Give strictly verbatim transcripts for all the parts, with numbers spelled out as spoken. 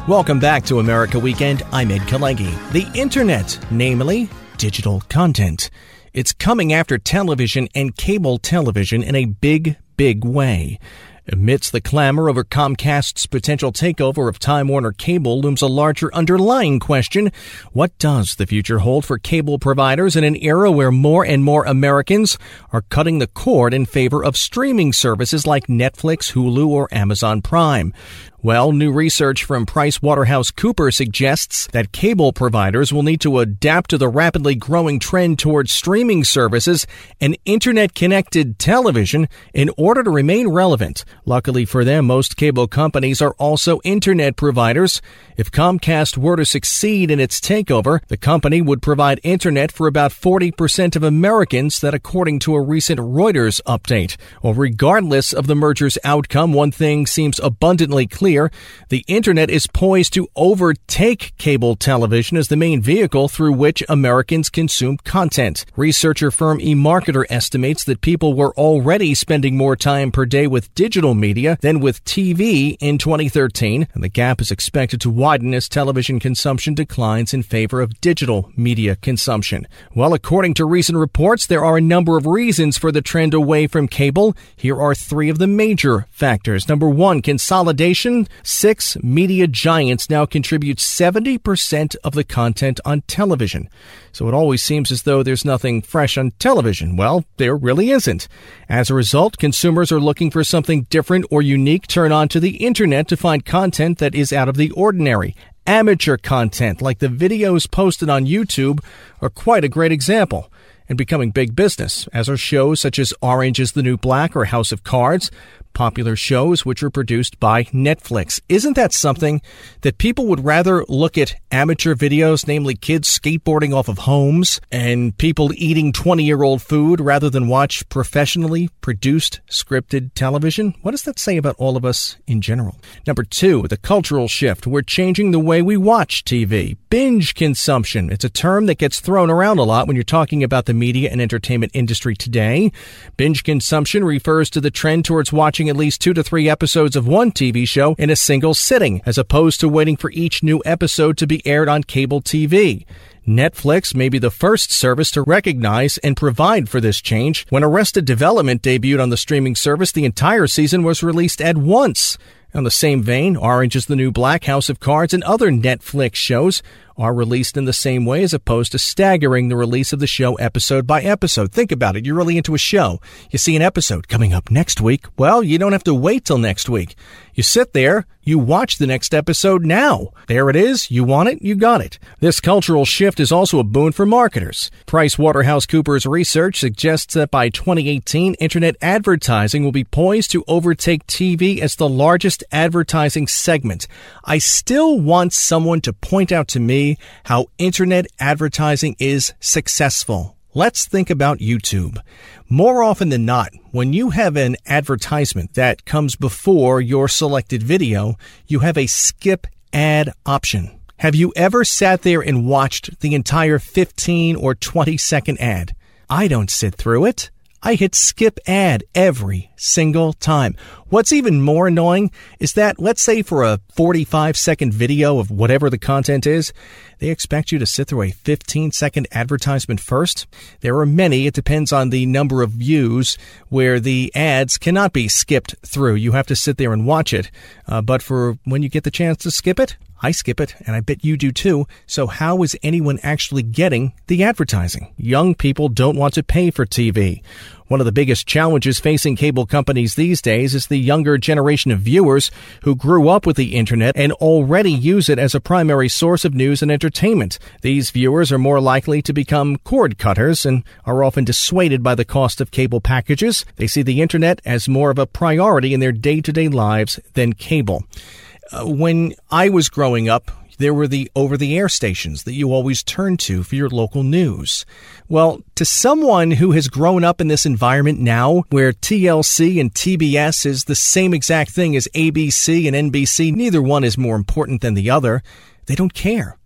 Welcome back to America Weekend. I'm Ed Kalegi. The Internet, namely digital content. It's coming after television and cable television in a big, big way. Amidst the clamor over Comcast's potential takeover of Time Warner Cable looms a larger underlying question. What does the future hold for cable providers in an era where more and more Americans are cutting the cord in favor of streaming services like Netflix, Hulu, or Amazon Prime? Well, new research from PricewaterhouseCoopers suggests that cable providers will need to adapt to the rapidly growing trend towards streaming services and internet-connected television in order to remain relevant. Luckily for them, most cable companies are also internet providers. If Comcast were to succeed in its takeover, the company would provide internet for about forty percent of Americans, that according to a recent Reuters update. Well, regardless of the merger's outcome, one thing seems abundantly clear. The internet is poised to overtake cable television as the main vehicle through which Americans consume content. Researcher firm eMarketer estimates that people were already spending more time per day with digital media than with T V in twenty thirteen, and the gap is expected to widen as television consumption declines in favor of digital media consumption. Well, according to recent reports, there are a number of reasons for the trend away from cable. Here are three of the major factors. Number one, consolidation. Six media giants now contribute seventy percent of the content on television. So it always seems as though there's nothing fresh on television. Well, there really isn't. As a result, consumers are looking for something different or unique. Turn on to the internet to find content that is out of the ordinary. Amateur content, like the videos posted on YouTube, are quite a great example, and becoming big business, as are shows such as Orange is the New Black or House of Cards, popular shows which are produced by Netflix. Isn't that something that people would rather look at amateur videos, namely kids skateboarding off of homes and people eating twenty-year-old food rather than watch professionally produced scripted television? What does that say about all of us in general? Number two, the cultural shift. We're changing the way we watch T V. Binge consumption. It's a term that gets thrown around a lot when you're talking about the media and entertainment industry today. Binge consumption refers to the trend towards watching at least two to three episodes of one T V show in a single sitting, as opposed to waiting for each new episode to be aired on cable T V. Netflix may be the first service to recognize and provide for this change. When Arrested Development debuted on the streaming service, the entire season was released at once. On the same vein, Orange is the New Black, House of Cards, and other Netflix shows are released in the same way, as opposed to staggering the release of the show episode by episode. Think about it. You're really into a show. You see an episode coming up next week. Well, you don't have to wait till next week. You sit there, you watch the next episode now. There it is. You want it, you got it. This cultural shift is also a boon for marketers. PricewaterhouseCoopers research suggests that by twenty eighteen, internet advertising will be poised to overtake T V as the largest advertising segment. I still want someone to point out to me how internet advertising is successful. Let's think about YouTube. More often than not, when you have an advertisement that comes before your selected video, you have a skip ad option. Have you ever sat there and watched the entire fifteen or twenty second ad? I don't sit through it. I hit skip ad every single time. What's even more annoying is that, let's say for a forty-five second video of whatever the content is, they expect you to sit through a fifteen second advertisement first. There are many, it depends on the number of views, where the ads cannot be skipped through. You have to sit there and watch it. Uh, but for when you get the chance to skip it, I skip it, and I bet you do too. So how is anyone actually getting the advertising? Young people don't want to pay for T V. One of the biggest challenges facing cable companies these days is the younger generation of viewers who grew up with the internet and already use it as a primary source of news and entertainment. These viewers are more likely to become cord cutters and are often dissuaded by the cost of cable packages. They see the internet as more of a priority in their day-to-day lives than cable. Uh, when I was growing up, there were the over-the-air stations that you always turned to for your local news. Well, to someone who has grown up in this environment now, where T L C and T B S is the same exact thing as A B C and N B C, neither one is more important than the other, they don't care.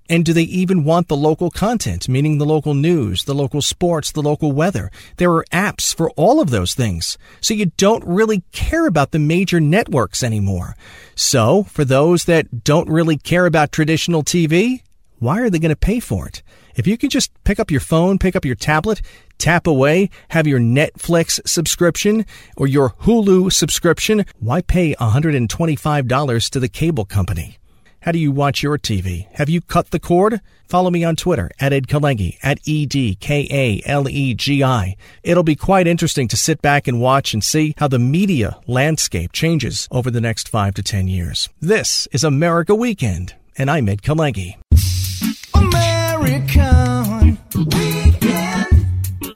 And do they even want the local content, meaning the local news, the local sports, the local weather? There are apps for all of those things. So you don't really care about the major networks anymore. So for those that don't really care about traditional T V, why are they going to pay for it? If you can just pick up your phone, pick up your tablet, tap away, have your Netflix subscription or your Hulu subscription, why pay one hundred twenty-five dollars to the cable company? How do you watch your T V? Have you cut the cord? Follow me on Twitter at Ed Kalegi, at E D K A L E G I. It'll be quite interesting to sit back and watch and see how the media landscape changes over the next five to ten years. This is America Weekend, and I'm Ed Kalegi. American Weekend.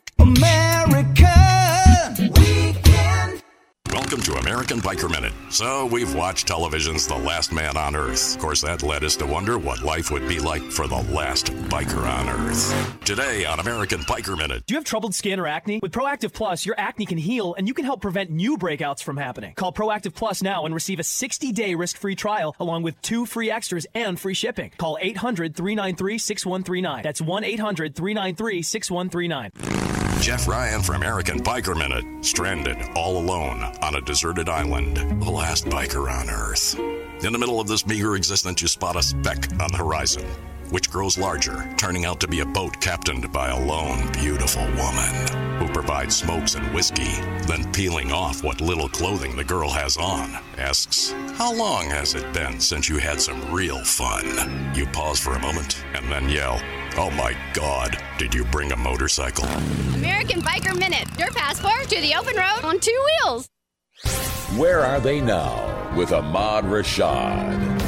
American Weekend. Welcome to American Biker Minute. So, we've watched television's The Last Man on Earth. Of course, that led us to wonder what life would be like for the last biker on Earth. Today on American Biker Minute. Do you have troubled skin or acne? With Proactive Plus, your acne can heal and you can help prevent new breakouts from happening. Call Proactive Plus now and receive a sixty-day risk-free trial along with two free extras and free shipping. Call eight hundred, three nine three, six one three nine. That's one eight hundred, three nine three, six one three nine. Jeff Ryan for American Biker Minute. Stranded all alone on a deserted island. The last biker on Earth. In the middle of this meager existence, you spot a speck on the horizon, which grows larger, turning out to be a boat captained by a lone, beautiful woman who provides smokes and whiskey, then peeling off what little clothing the girl has on, asks, "How long has it been since you had some real fun?" You pause for a moment and then yell, "Oh my God, did you bring a motorcycle?" American Biker Minute, your passport to the open road on two wheels. Where are they now with Ahmad Rashad?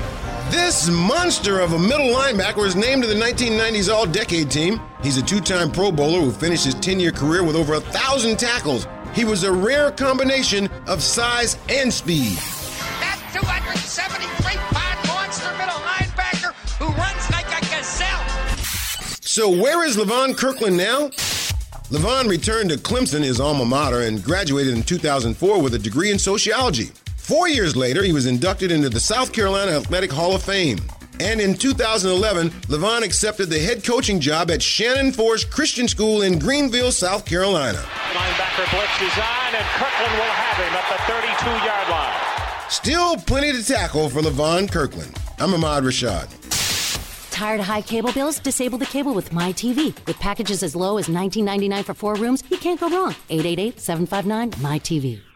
This monster of a middle linebacker was named to the nineteen nineties All-Decade team. He's a two-time Pro Bowler who finished his ten-year career with over a thousand tackles. He was a rare combination of size and speed. That two hundred seventy-three pound monster middle linebacker who runs like a gazelle. So where is Levon Kirkland now? Levon returned to Clemson, his alma mater, and graduated in two thousand four with a degree in sociology. Four years later, he was inducted into the South Carolina Athletic Hall of Fame. And in two thousand eleven, Levon accepted the head coaching job at Shannon Forest Christian School in Greenville, South Carolina. Linebacker blitz design, and Kirkland will have him at the thirty-two-yard line. Still plenty to tackle for Levon Kirkland. I'm Ahmad Rashad. Tired of high cable bills? Disable the cable with MyTV. With packages as low as nineteen ninety-nine for four rooms, you can't go wrong. eight eight eight, seven five nine, M Y T V.